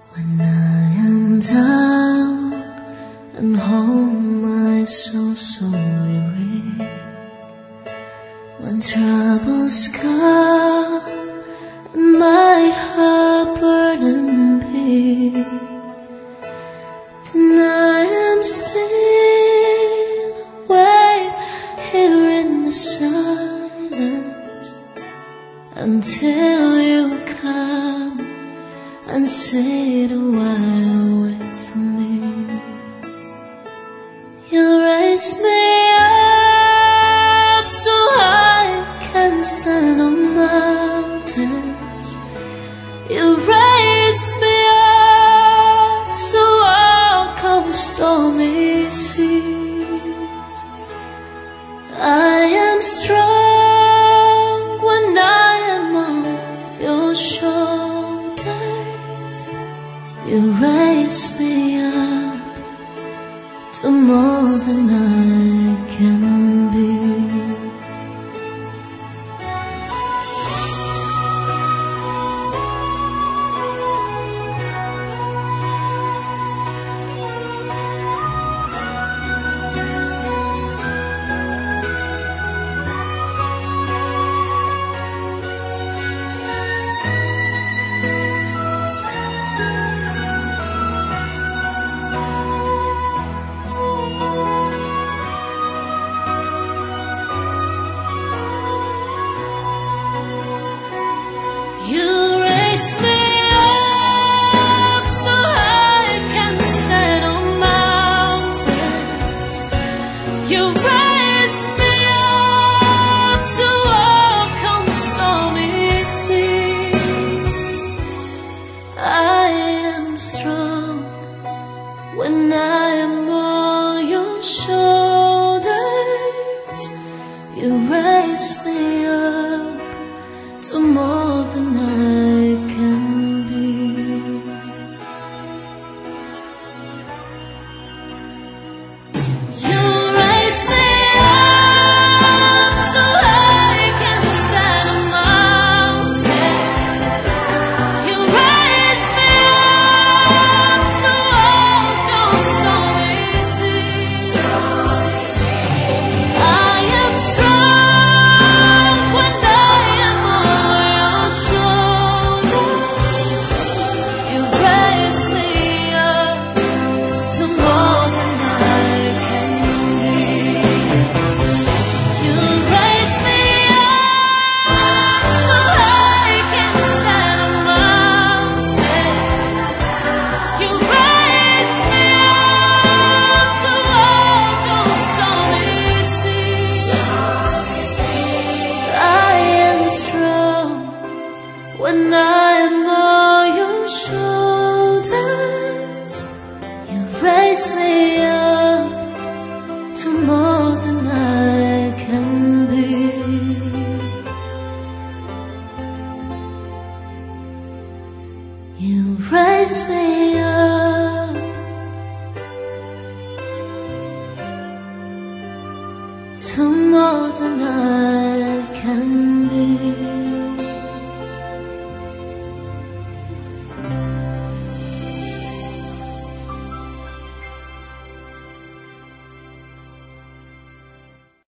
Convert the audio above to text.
When I am down and home my soul so weary, when troubles come and my heart burden be, then I am still wait here in the silence until you come and sit a while with me. You raise me up so I can stand on mountains. You raise me up to walk on stormy seas. I am strong when I am on your shoulders. You raise me up to more than I can be. You raise me up so I can stand on mountains. You raise me up to walk on stormy seas. I am strong when I am on your shoulders. You raise me up to more than I can be. You raise me up so I can stand on mountains. You raise me up to walk on stormy seas. I am strong when I am on your shoulders. You raise me up to more than I can be. You raise me up so I can stand on mountains. You raise me up to walk on stormy seas. I am strong when I am on your shoulders. You raise me up to more than I can be. You raise me